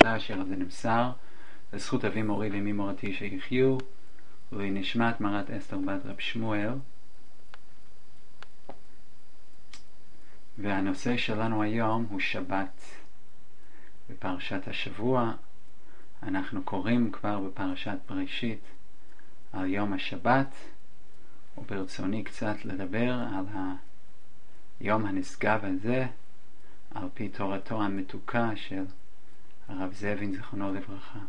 תפילה אשר זה נמסר לזכות אבי מורי ואמי מורתי שיחיו ולנשמת מרת אסתר בת רב שמואל. והנושא שלנו היום הוא שבת. בפרשת השבוע אנחנו קוראים כבר בפרשת בראשית על יום השבת, וברצוני קצת לדבר על היום הנשגב הזה על פי תורתו המתוקה של הרב זאבין זכרונו לברכה.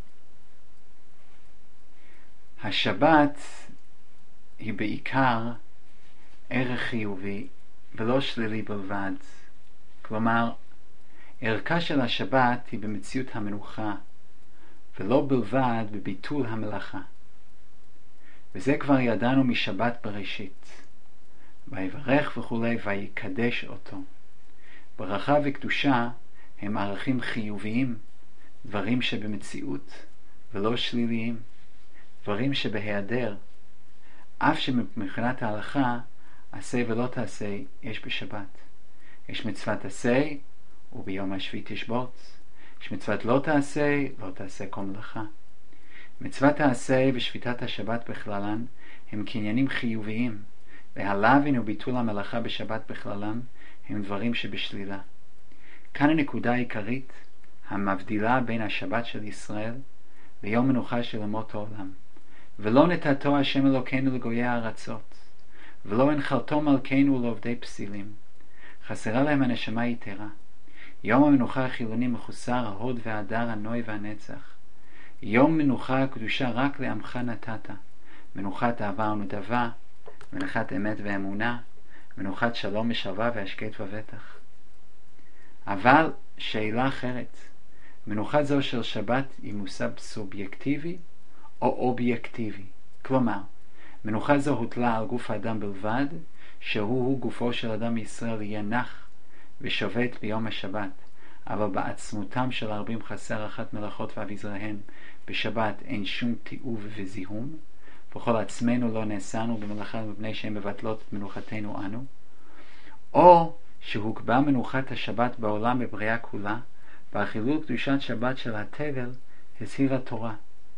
השבת היא בעיקר ערך חיובי ולא שלילי בלבד. כלומר, ערכה של השבת היא במציאות המנוחה ולא בלבד בביטול המלאכה. וזה כבר ידענו משבת בראשית. ויברך וכולי ויקדש אותו. ברכה וקדושה הם ערכים חיוביים, דברים שבמציאות ולא שליליים, דברים שבהיעדר, אף שמבחינת ההלכה עשה ולא תעשה יש בשבת. יש מצוות עשה וביום השביעי תשבות. יש מצוות לא תעשה, לא תעשה כל מלאכה. מצוות העשה ושביתת השבת בכללן הם קניינים חיוביים, והלאווין וביטול המלאכה בשבת בכללם הם דברים שבשלילה. כאן הנקודה העיקרית המבדילה בין השבת של ישראל ליום מנוחה של אומות העולם. ולא נתתו השם אלוקינו לגויי הארצות, ולא הנחלתו מלכנו לעובדי פסילים. חסרה להם הנשמה יתרה. יום המנוחה החילוני מחוסר ההוד וההדר, הנוי והנצח. יום מנוחה הקדושה רק לעמך נתת, מנוחת אהבה ונדבה, מנחת אמת ואמונה, מנוחת שלום ושלווה והשקט ובטח. אבל שאלה אחרת, מנוחה זו של שבת היא מושג סובייקטיבי או אובייקטיבי? כלומר, מנוחה זו הוטלה על גוף האדם בלבד, שהוא גופו של אדם מישראל יהיה נח ושובת ביום השבת, אבל בעצמותם של הרבים חסר אחת מלאכות ואביזריהן. בשבת אין שום תיעוב וזיהום, וכל עצמנו לא נעשינו במלאכה מפני שהן מבטלות את מנוחתנו אנו. או שהוקבע מנוחת השבת בעולם בבריאה כולה, והחילול קדושת שבת של התבל הזהיר התורה.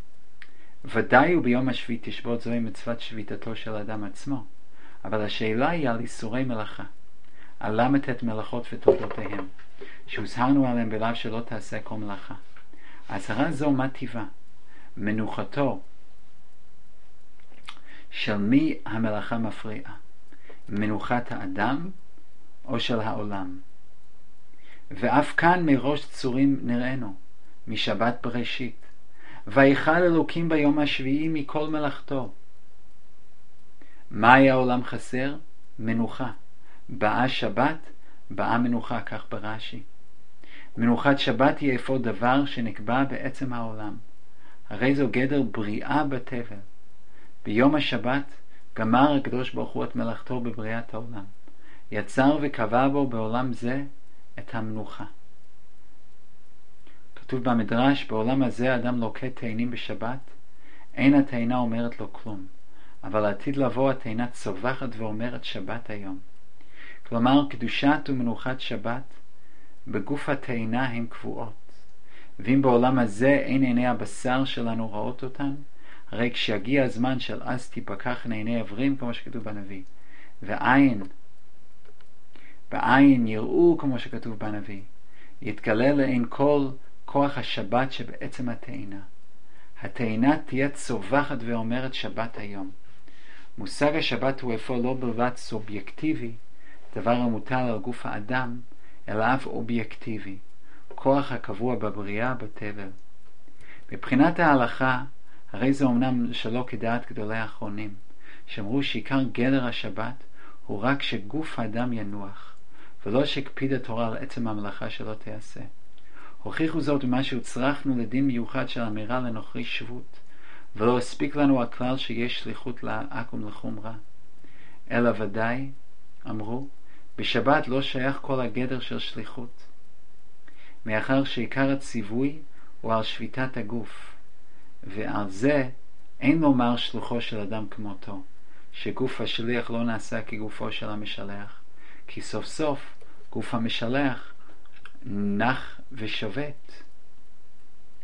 ודאי וביום השביעי תשבות, זוהי מצוות שביתתו של אדם עצמו, אבל השאלה היא על איסורי מלאכה, על ל"ט מלאכות ותולדותיהם, שהוזהרנו עליהם בלאו שלא תעשה כל מלאכה. האזהרה זו מה טיבה? מנוחתו של מי המלאכה מפריעה? מנוחת האדם או של העולם? ואף כאן מראש צורים נראינו משבת בראשית, ויכל אלוקים ביום השביעי מכל מלאכתו. מה היה העולם חסר? מנוחה. באה שבת, באה מנוחה, כך ברש"י. מנוחת שבת היא אפוא דבר שנקבע בעצם העולם, הרי זו גדר בריאה בתבל. ביום השבת גמר הקדוש ברוך הוא את מלאכתו בבריאת העולם, יצר וקבע בו בעולם זה את המנוחה. כתוב במדרש, בעולם הזה אדם לוקט תאנים בשבת, אין התאנה אומרת לו כלום, אבל עתיד לבוא התאנה צווחת ואומרת שבת היום. כלומר, קדושת ומנוחת שבת בגוף התאנה הן קבועות. ואם בעולם הזה אין עיני הבשר שלנו רואות אותן, הרי כשיגיע הזמן של אז תיפקחנה עיני עברים, כמו שכתוב בנביא, בעין יראו, כמו שכתוב בנביא, יתגלה לעין כל כוח השבת שבעצם התאנה. התאנה תהיה צווחת ואומרת שבת היום. מושג השבת הוא אפוא לא בלבד סובייקטיבי, דבר המוטל על גוף האדם, אלא אף אובייקטיבי, כוח הקבוע בבריאה בתבל. מבחינת ההלכה, הרי זה אומנם שלא כדעת גדולי האחרונים, שאמרו שעיקר גדר השבת הוא רק שגוף האדם ינוח, ולא שקפיד התורה על עצם המלאכה שלא תעשה. הוכיחו זאת במה שהוצרכנו לדין מיוחד של אמירה לנוכרי שבות, ולא הספיק לנו הכלל שיש שליחות לעכו"ם לחומרה. אלא ודאי, אמרו, בשבת לא שייך כל הגדר של שליחות, מאחר שעיקר הציווי הוא על שביתת הגוף, ועל זה אין לומר שלוחו של אדם כמותו, שגוף השליח לא נעשה כגופו של המשלח, כי סוף סוף גוף המשלח נח ושובת.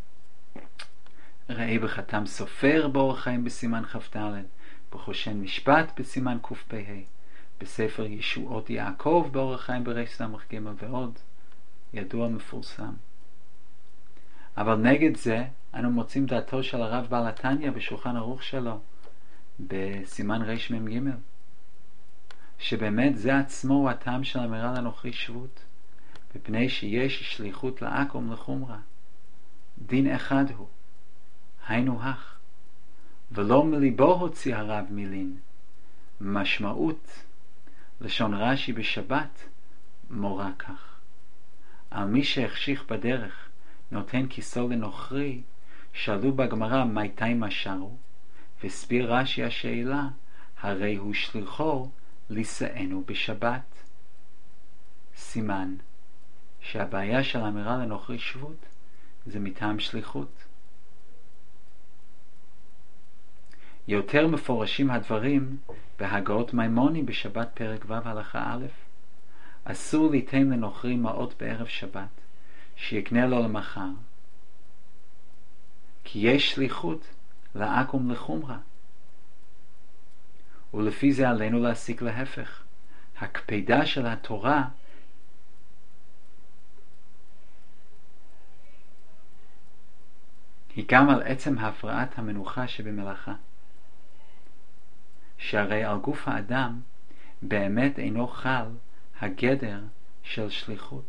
ראה בחתם סופר באורח חיים בסימן כ"ד, בחושן משפט בסימן קפ"ה, בספר ישועות יעקב באורח חיים ברס"ג ועוד, ידוע מפורסם. אבל נגד זה אנו מוצאים דעתו של הרב בעל התניא בשולחן ערוך שלו בסימן רמ"ג, שבאמת זה עצמו הוא הטעם של אמירה לנוכרי שבות, מפני שיש שליחות לעכו"ם לחומרה. דין אחד הוא, היינו הך, ולא מליבו הוציא הרב מילין. משמעות לשון רש"י בשבת מורה כך: על מי שהחשיך בדרך נותן כיסו לנוכרי, שאלו בגמרא מתי משרו, והסביר רש"י השאלה, הרי הוא שליחו לישאנו בשבת. סימן שהבעיה של אמירה לנוכרי שבות זה מטעם שליחות. יותר מפורשים הדברים בהגאות מימוני בשבת פרק ו' הלכה א', אסור ליתן לנוכרי מעות בערב שבת, שיקנה לו למחר, כי יש שליחות לעכו"ם לחומרה. ולפי זה עלינו להסיק להפך. הקפידה של התורה היא גם על עצם הפרעת המנוחה שבמלאכה, שהרי על גוף האדם באמת אינו חל הגדר של שליחות.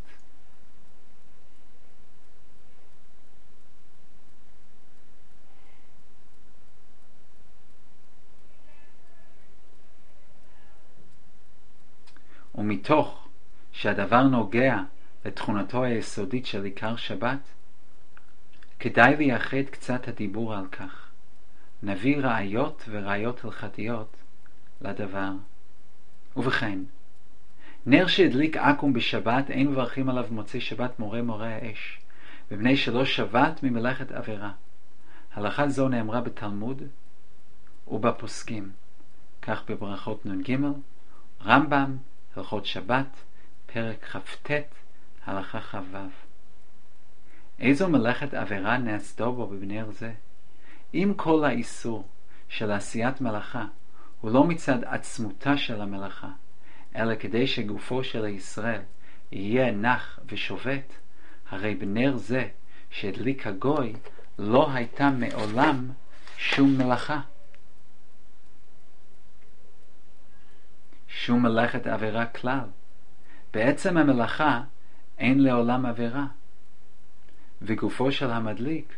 ומתוך שהדבר נוגע לתכונתו היסודית של עיקר שבת, כדאי לייחד קצת הדיבור על כך. נביא ראיות וראיות הלכתיות לדבר. ובכן, נר שהדליק עכו"ם בשבת אין מברכים עליו מוצאי שבת מורה האש, מפני שלא שבת ממלאכת עבירה. הלכה זו נאמרה בתלמוד ובפוסקים, כך בברכות נ"ג, רמב"ם, הלכות שבת, פרק כ"ט, הלכה כ"ו. איזו מלאכת עבירה נעשתה בו בנר זה? אם כל האיסור של עשיית מלאכה הוא לא מצד עצמותה של המלאכה, אלא כדי שגופו של ישראל יהיה נח ושובת, הרי בנר זה שהדליק הגוי לא הייתה מעולם שום מלאכה, שום מלאכת עבירה כלל. בעצם המלאכה אין לעולם עבירה, וגופו של המדליק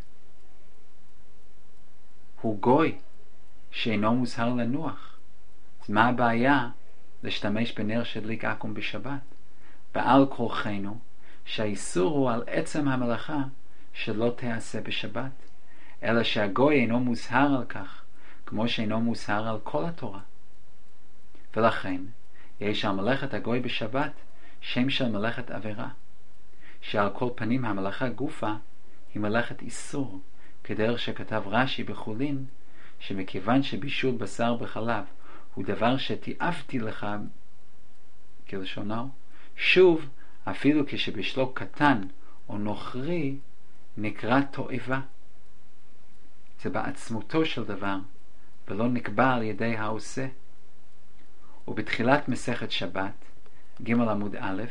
הוא גוי שאינו מוזהר לנוח. אז מה הבעיה להשתמש בנר שהדליק עכו"ם בשבת? בעל כורחנו שהאיסור הוא על עצם המלאכה שלא תיעשה בשבת, אלא שהגוי אינו מוזהר על כך, כמו שאינו מוזהר על כל התורה. ולכן יש על מלאכת הגוי בשבת שם של מלאכת עבירה, שעל כל פנים המלאכה גופה היא מלאכת איסור, כדרך שכתב רש"י בחולין, שמכיוון שבישול בשר בחלב הוא דבר שתיעבתי לך, כלשונו, שוב אפילו כשבשלו קטן או נוכרי נקרא תועבה. זה בעצמותו של דבר ולא נקבע על ידי העושה. ובתחילת מסכת שבת ג' עמוד א',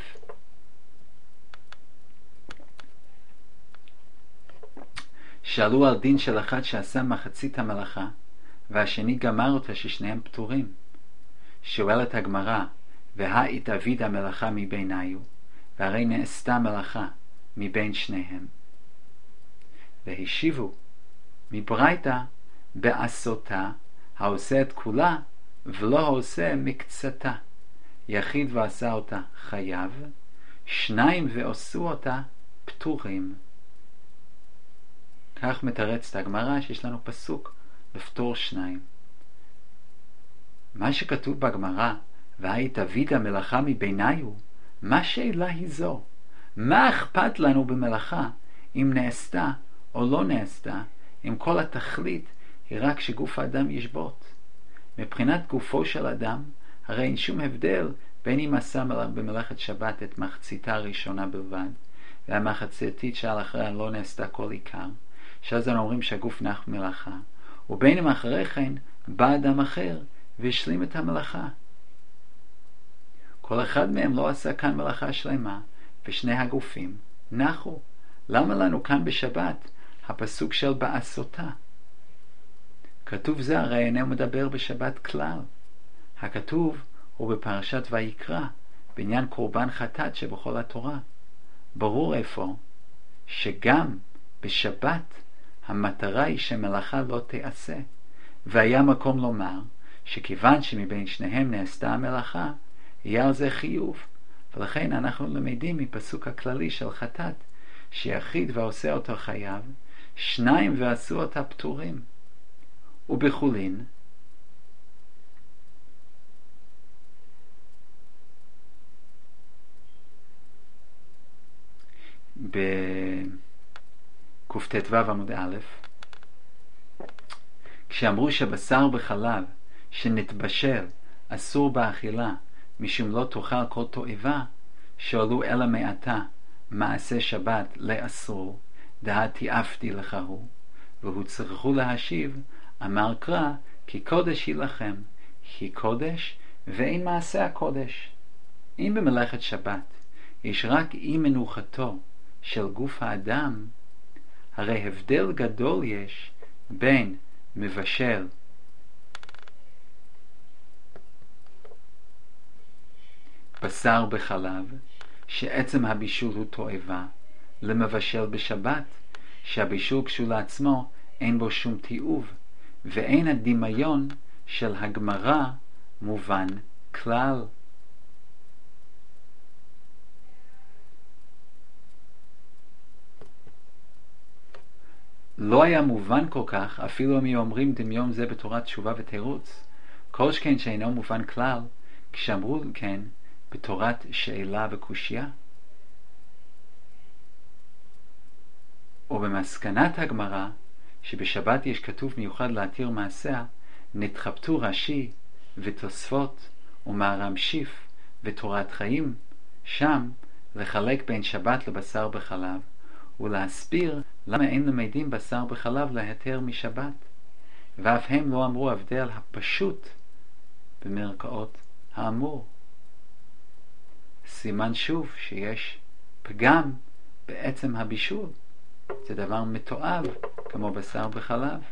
שאלו על דין של אחד שעשה מחצית המלאכה והשני גמר אותה ששניהם פטורים. שואלת הגמרא, והאתאביד המלאכה מביניו, והרי נעשתה מלאכה מבין שניהם. והשיבו, מברייתא בעשותה, העושה את כולה ולא העושה מקצתה. יחיד ועשה אותה חייב, שניים ועשו אותה פטורים. כך מתרצת הגמרא שיש לנו פסוק לפטור שניים. מה שכתוב בגמרא, והאתאביד המלאכה מביניו, מה שאלה היא זו? מה אכפת לנו במלאכה אם נעשתה או לא נעשתה, אם כל התכלית היא רק שגוף האדם ישבות? מבחינת גופו של אדם, הרי אין שום הבדל בין אם עשה במלאכת שבת את מחציתה הראשונה בלבד, והמחציתית שעל אחריה לא נעשתה כל עיקר, שאז אנחנו אומרים שהגוף נח מלאכה, ובין אם אחרי כן בא אדם אחר והשלים את המלאכה. כל אחד מהם לא עשה כאן מלאכה שלמה, ושני הגופים נחו. למה לנו כאן בשבת הפסוק של בעשותה? כתוב זה הרי אינו מדבר בשבת כלל. הכתוב הוא בפרשת ויקרא, בעניין קורבן חטאת שבכל התורה. ברור איפה שגם בשבת המטרה היא שמלאכה לא תעשה, והיה מקום לומר שכיוון שמבין שניהם נעשתה המלאכה, יהיה על זה חיוב. ולכן אנחנו למדים מפסוק הכללי של חטאת, שיחיד ועושה אותו חייב, שניים ועשו אותה פטורים. ובחולין, בקט"ו עמוד א', כשאמרו שבשר בחלב שנתבשל אסור באכילה, משום לא תאכל כל תועבה, שאלו אלא מעתה מעשה שבת לאסור, דעתי אפתי לך הוא, והוא צריכו להשיב, אמר קרא, כי קודש היא לכם, היא קודש ואין מעשה הקודש. אם במלאכת שבת יש רק אי מנוחתו של גוף האדם, הרי הבדל גדול יש בין מבשל בשר בחלב, שעצם הבישול הוא תועבה, למבשל בשבת, שהבישול כשלעצמו אין בו שום תיעוב, ואין הדמיון של הגמרא מובן כלל. לא היה מובן כל כך, אפילו אם אומרים דמיון זה בתורת תשובה ותירוץ, כל שכן שאינו מובן כלל, כשאמרו כן בתורת שאלה וקושיה. ובמסקנת הגמרא, שבשבת יש כתוב מיוחד להתיר מעשיה, נתחבטו רש"י ותוספות ומהר"ם שיף ותורת חיים, שם לחלק בין שבת לבשר בחלב, ולהסביר למה אין למדים בשר בחלב להתר משבת, ואף הם לא אמרו הבדל הפשוט במרכאות האמור. סימן שוב שיש פגם בעצם הבישול, זה דבר מתועב כמו בשר בחלב.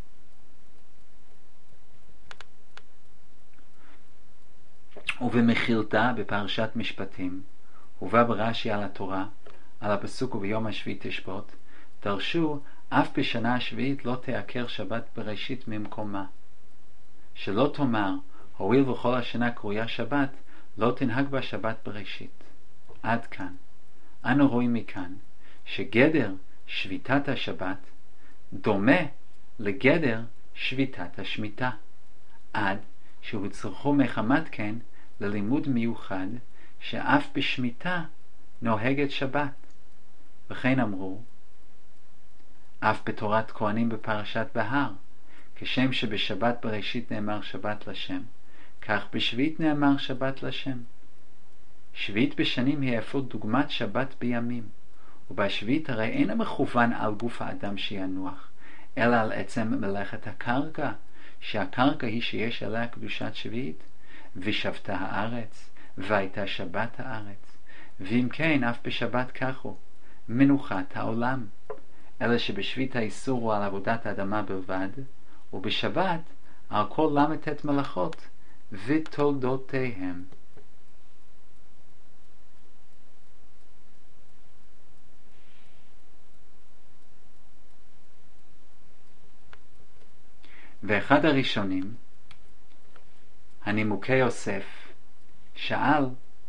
ובמחילתה בפרשת משפטים הובא ברש"י על התורה, על הפסוק וביום השביעי תשבות, דרשו אף בשנה השביעית לא תעקר שבת בראשית ממקומה, שלא תאמר הואיל וכל השנה קרויה שבת לא תנהג בה שבת בראשית. עד כאן אנו רואים מכאן שגדר שביתת השבת דומה לגדר שביתת השמיטה, עד שהוצרכו מחמת כן ללימוד מיוחד שאף בשמיטה נוהגת שבת. וכן אמרו אף בתורת כהנים בפרשת בהר, כשם שבשבת בראשית נאמר שבת לשם, כך בשביעית נאמר שבת לשם. שביעית בשנים היא אפוא דוגמת שבת בימים, ובשביעית הרי אין המכוון על גוף האדם שינוח, אלא על עצם מלאכת הקרקע, שהקרקע היא שיש עליה קדושת שביעית, ושבתה הארץ, והייתה שבת הארץ. ואם כן, אף בשבת כך הוא, מנוחת העולם. אלא שבשביעית האיסור הוא על עבודת האדמה בלבד, ובשבת על כל למתת מלאכות ותולדותיהם. ואחד הראשונים, הנימוקי יוסף, שאל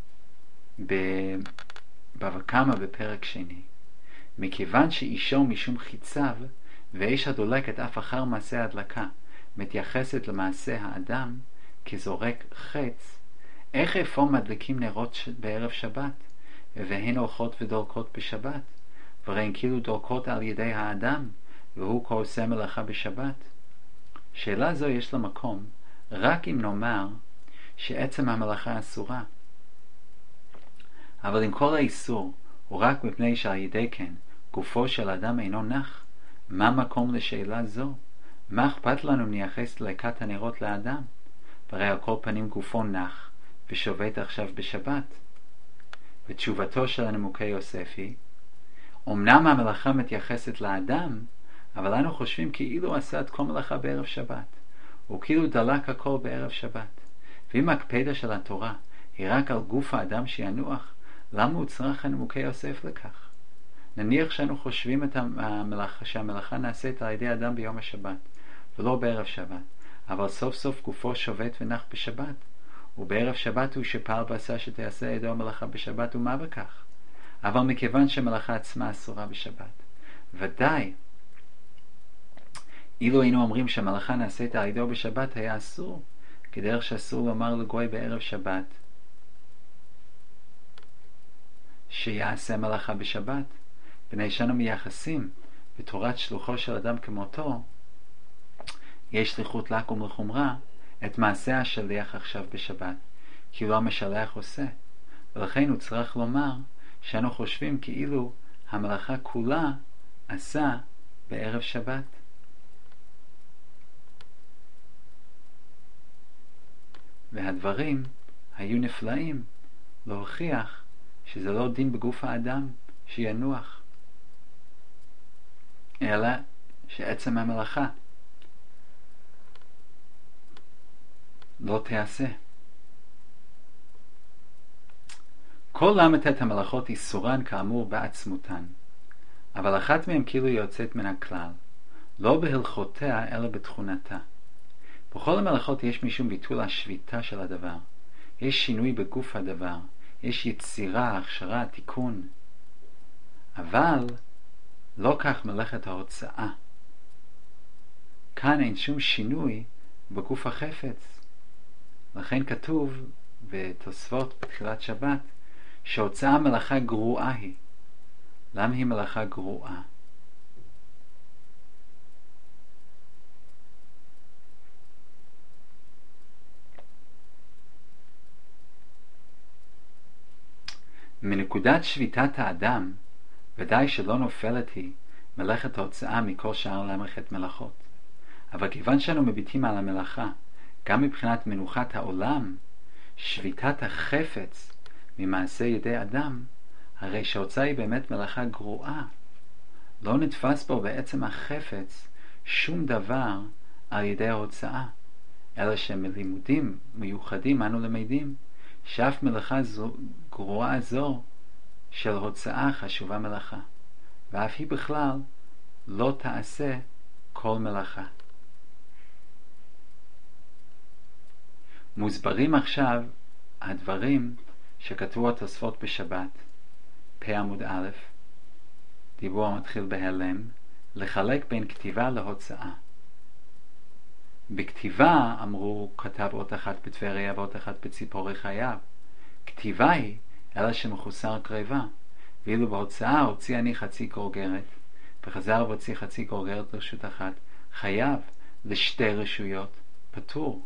בבבא קמא בפרק שני, מכיוון שאישו משום חיציו ואש הדולקת אף אחר מעשה הדלקה מתייחסת למעשה האדם כזורק חץ, איך איפה מדליקים נרות בערב שבת והן הולכות ודולקות בשבת, והן כאילו דולקות על ידי האדם והוא כעושה מלאכה בשבת? שאלה זו יש לה מקום רק אם נאמר שעצם המלאכה אסורה, אבל אם כל האיסור הוא רק מפני שעל ידי כן גופו של אדם אינו נח, מה מקום לשאלה זו? מה אכפת לנו נייחס דלקת הנרות לאדם? והרי על כל פנים גופו נח ושובת עכשיו בשבת. ותשובתו של הנימוקי יוסף היא, אמנם המלאכה מתייחסת לאדם, אבל אנו חושבים כאילו עשה את כל מלאכה בערב שבת, וכאילו דלק הכל בערב שבת. ואם הקפדה של התורה היא רק על גוף האדם שינוח, למה הוא צריך הנימוקי יוסף לכך? נניח שאנו חושבים שהמלאכה נעשית על ידי אדם ביום השבת, ולא בערב שבת, אבל סוף סוף גופו שובת ונח בשבת, ובערב שבת הוא שפעל ועשה שתעשה ידו המלאכה בשבת, ומה בכך? אבל מכיוון שהמלאכה עצמה אסורה בשבת, ודאי אילו היינו אומרים שהמלאכה נעשית על ידו בשבת, היה אסור, כדרך שאסור לומר לגוי בערב שבת שיעשה מלאכה בשבת. בני שאנו מייחסים בתורת שלוחו של אדם כמותו, יש שליחות לקום לחומרה, את מעשה השליח עכשיו בשבת, כאילו המשלח עושה. ולכן הוא צריך לומר שאנו חושבים כאילו המלאכה כולה עשה בערב שבת. והדברים היו נפלאים להוכיח שזה לא דין בגוף האדם שינוח, אלא שעצם המלאכה לא תעשה. כל למתת המלאכות איסורן כאמור בעצמותן, אבל אחת מהן כאילו יוצאת מן הכלל, לא בהלכותיה אלא בתכונתה. בכל המלאכות יש משום ביטול השביטה של הדבר, יש שינוי בגוף הדבר, יש יצירה, הכשרה, תיקון. אבל לא כך מלאכת ההוצאה. כאן אין שום שינוי בגוף החפץ. לכן כתוב בתוספות בתחילת שבת שהוצאה מלאכה גרועה היא. למה היא מלאכה גרועה? מנקודת שביטת האדם ודאי שלא נופלת היא מלאכת ההוצאה מכל שאר למלאכת מלאכות. אבל כיוון שאנו מביטים על המלאכה גם מבחינת מנוחת העולם, שביטת החפץ ממעשה ידי אדם, הרי שההוצאה היא באמת מלאכה גרועה. לא נתפס בו בעצם החפץ שום דבר על ידי ההוצאה, אלא שמלימודים מיוחדים אנו למדים שאף מלאכה גרועה זו של הוצאה חשובה מלאכה, ואף היא בכלל לא תעשה כל מלאכה. מוסברים עכשיו הדברים שכתבו התוספות בשבת, פ עמוד א', דיבור המתחיל בהלם, לחלק בין כתיבה להוצאה. בכתיבה, אמרו, כתב אות אחת בטבריה ואות אחת בציפורי חייו. כתיבה היא אלא שמחוסר קרבה, ואילו בהוצאה הוציא אני חצי גורגרת, וחזר והוציא חצי גורגרת לרשות אחת, חייב לשתי רשויות, פטור.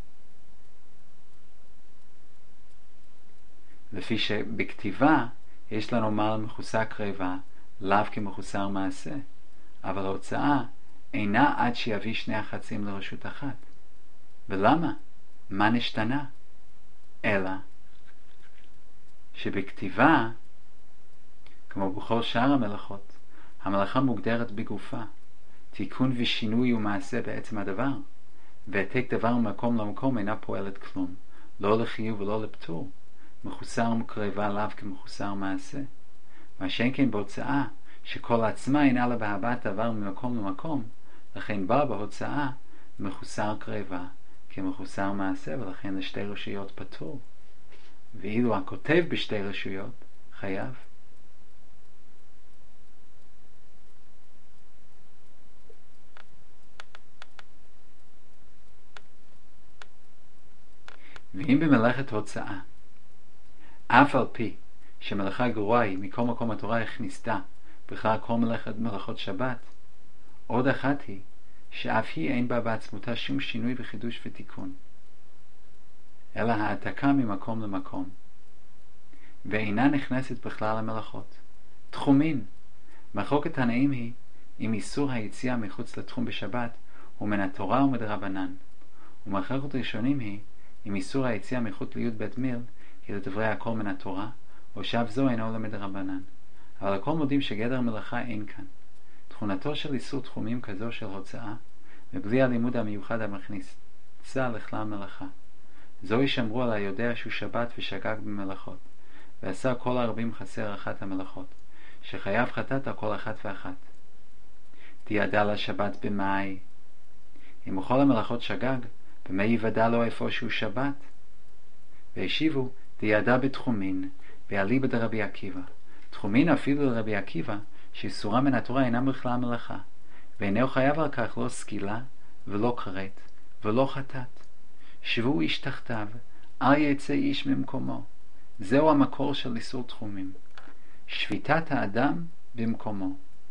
לפי שבכתיבה יש לנו מעל מחוסר קרבה, לאו כמחוסר מעשה, אבל ההוצאה אינה עד שיביא שני החצים לרשות אחת. ולמה? מה נשתנה? אלא שבכתיבה, כמו בכל שאר המלאכות, המלאכה מוגדרת בגופה, תיקון ושינוי ומעשה בעצם הדבר, והעתק דבר ממקום למקום אינה פועלת כלום, לא לחיוב ולא לפטור, מחוסר קרבה לאו כמחוסר מעשה. מה שאין כן בהוצאה, שכל עצמה אינה לה בהבעת דבר ממקום למקום, לכן בא בהוצאה מחוסר קרבה כמחוסר מעשה, ולכן לשתי רשויות פטור. ואילו הכותב בשתי רשויות חייב. ואם במלאכת הוצאה, אף על פי שמלאכה גרועה היא מכל מקום התורה הכניסתה בכלל כל מלאכות שבת, עוד אחת היא שאף היא אין בה בעצמותה שום שינוי וחידוש ותיקון, אלא העתקה ממקום למקום, ואינה נכנסת בכלל למלאכות. תחומין, מחלוקת תנאים היא אם איסור היציאה מחוץ לתחום בשבת הוא מן התורה ומדרבנן. ומחלוקת ראשונים היא אם איסור היציאה מחוץ לי' בית מיל היא לדברי הכל מן התורה, או שאף זו אינו למדרבנן. אבל הכל מודים שגדר מלאכה אין כאן. תכונתו של איסור תחומים כזו של הוצאה, מבלי הלימוד המיוחד המכניסה לכלל מלאכה. זוהי שמרו על היודע שהוא שבת ושגג במלאכות, ועשה כל הרבים חסר אחת המלאכות, שחייב חטאת על כל אחת ואחת. תיעדה לשבת במאי. אם בכל המלאכות שגג, במה יוודע לו איפה שהוא שבת? והשיבו, תיעדה בתחומין, ואליבא דרבי עקיבא. תחומין אפילו לרבי עקיבא, שאיסורה מן התורה אינה בכלל מלאכה, ואינו חייב על כך לא סקילה, ולא כרת, ולא חטאת. שבו איש תחתיו, אל יצא איש ממקומו. זהו המקור של איסור תחומים. שביתת האדם במקומו.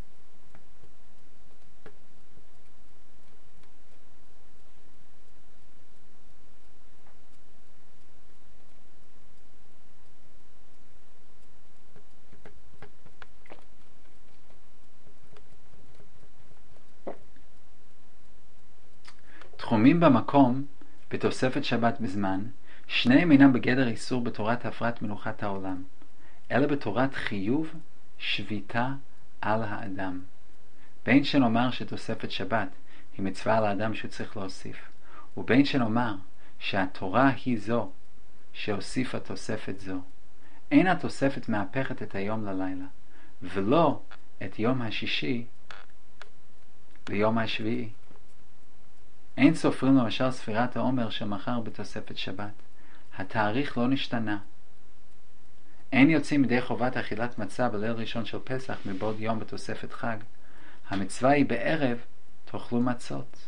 תחומים במקום, בתוספת שבת בזמן, שניהם אינם בגדר איסור בתורת הפרת מנוחת העולם, אלא בתורת חיוב שביתה על האדם. בין שנאמר שתוספת שבת היא מצווה על האדם שהוא צריך להוסיף, ובין שנאמר שהתורה היא זו שהוסיפה תוספת זו. אין התוספת מהפכת את היום ללילה, ולא את יום השישי ליום השביעי. אין סופרים למשל ספירת העומר שמחר בתוספת שבת. התאריך לא נשתנה. אין יוצאים מדי חובת אכילת מצה בליל ראשון של פסח מבעוד יום בתוספת חג. המצווה היא בערב תאכלו מצות.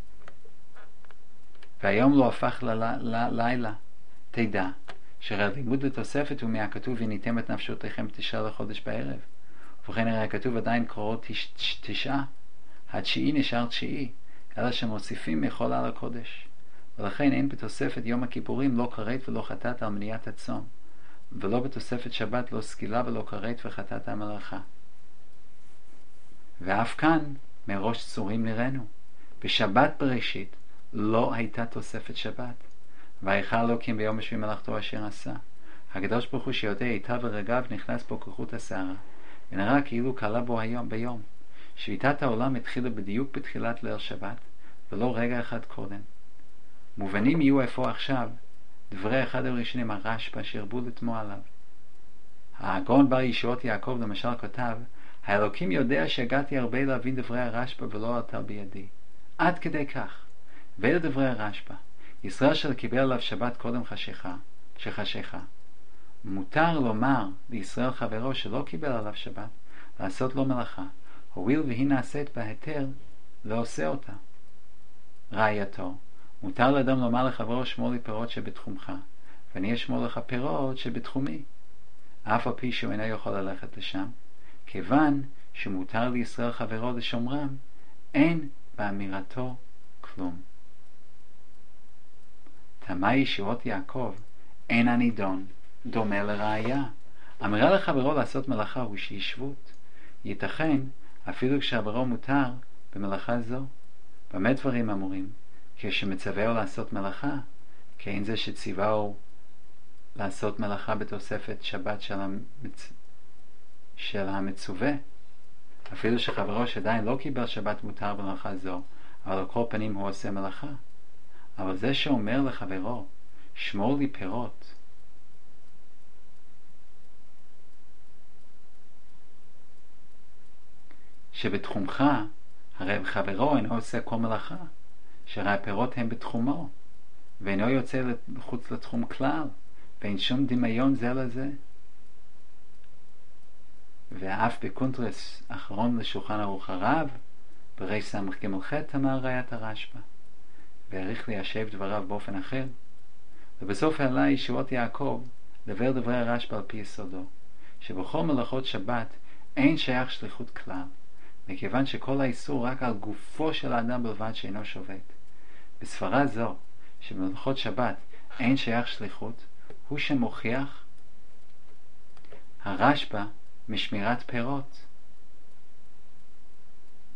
והיום לא הפך ללילה. תדע שהלימוד בתוספת הוא מהכתוב וניתם את נפשותיכם 9 לחודש בערב. ובכן הרי הכתוב עדיין קורות 9. התשיעי נשאר תשיעי, אלא שמוסיפים מכל על הקודש. ולכן אין בתוספת יום הכיפורים לא כרת ולא חטאת על מניעת הצום, ולא בתוספת שבת לא סקילה ולא כרת וחטאת המלאכה. ואף כאן מראש צורים נראינו. בשבת בראשית לא הייתה תוספת שבת. ויכל אלוקים ביום השביעי מלאכתו אשר עשה. הקדוש ברוך הוא שיודע היטב ורגב נכנס בו כחוט השערה, ונראה כאילו קלה בו ביום. שביתת העולם התחילה בדיוק בתחילת ליל שבת, ולא רגע אחד קודם. מובנים יהיו איפה עכשיו דברי אחד הראשונים הרשב"א שהרבו לתמוע עליו. הגאון בר ישועות יעקב למשל כותב, האלוקים יודע שהגעתי הרבה להבין דברי הרשב"א ולא עלתה בידי. עד כדי כך. ואלה דברי הרשב"א. ישראל שקיבל עליו שבת קודם שחשיכה. מותר לומר לישראל חברו שלא קיבל עליו שבת, לעשות לו מלאכה. הואיל והיא נעשית בהיתר, לא עושה אותה. רעייתו, מותר לאדם לומר לחברו שמור לי פירות שבתחומך, ואני אשמור לך פירות שבתחומי. אף על פי שהוא אינו יכול ללכת לשם, כיוון שמותר לישראל חברו לשומרם, אין באמירתו כלום. תמה ישועות יעקב, אין הנידון, דומה לראיה. אמירה לחברו לעשות מלאכה הוא שישבות. ייתכן אפילו כשחברו מותר במלאכה זו. במה דברים אמורים? כשמצווהו לעשות מלאכה, כי אין זה שציווהו לעשות מלאכה בתוספת שבת של המצווה. אפילו שחברו שעדיין לא קיבל שבת מותר במלאכה זו, אבל על כל פנים הוא עושה מלאכה. אבל זה שאומר לחברו, שמור לי פירות, שבתחומך, הרי חברו אינו עושה כל מלאכה, שהרי הפירות הם בתחומו, ואינו יוצא לחוץ לתחום כלל, ואין שום דמיון זה לזה. ואף בקונטרס אחרון לשולחן ערוך הרב, בריש סמך ג' ח' אמר ראיית הרשב"א, והעריך ליישב דבריו באופן אחר. ובסוף העלה ישועות יעקב דבר דברי הרשב"א על פי יסודו, שבכל מלאכות שבת אין שייך שליחות כלל, מכיוון שכל האיסור רק על גופו של האדם בלבד שאינו שובת. בסברה זו, שבמלאכות שבת אין שייך שליחות, הוא שמוכיח הרשב"א משמירת פירות.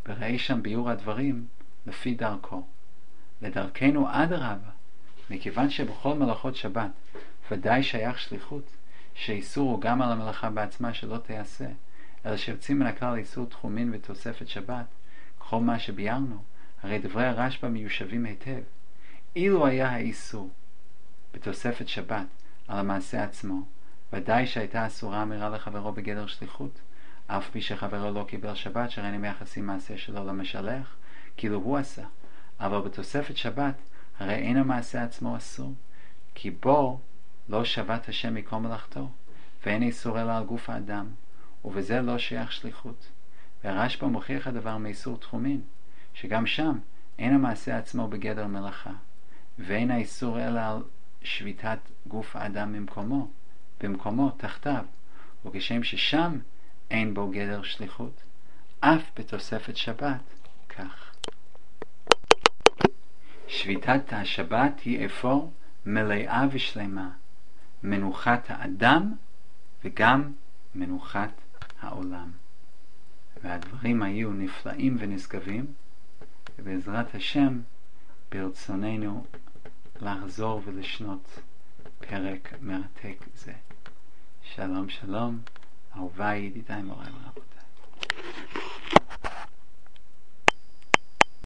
וראה שם ביור הדברים לפי דרכו. לדרכנו אדרבה, מכיוון שבכל מלאכות שבת ודאי שייך שליחות, שאיסור הוא גם על המלאכה בעצמה שלא תיעשה, אלא שיוצאים מן הכלל איסור תחומין ותוספת שבת, כל מה שביארנו, הרי דברי הרשב"א מיושבים היטב. אילו היה האיסור בתוספת שבת על המעשה עצמו, ודאי שהייתה אסורה אמירה לחברו בגדר שליחות, אף פי שחברו לא קיבל שבת, שהרי הם יחסים מעשה שלו למשלח, כאילו הוא עשה. אבל בתוספת שבת, הרי אין המעשה עצמו אסור, כי בו לא שבת השם מכל מלאכתו, ואין איסור אלא על גוף האדם, ובזה לא שייך שליחות. והרשב"א מוכיח הדבר מאיסור תחומין, שגם שם אין המעשה עצמו בגדר מלאכה, ואין האיסור אלא על שביתת גוף האדם במקומו תחתיו, וכשם ששם אין בו גדר שליחות, אף בתוספת שבת כך. שביתת השבת היא אפוא מלאה ושלמה, מנוחת האדם וגם מנוחת העולם. והדברים היו נפלאים ונשגבים, ובעזרת השם ברצוננו לחזור ולשנות פרק מרתק זה. שלום שלום, אהוביי, ידידיי, מוריי ורבותיי.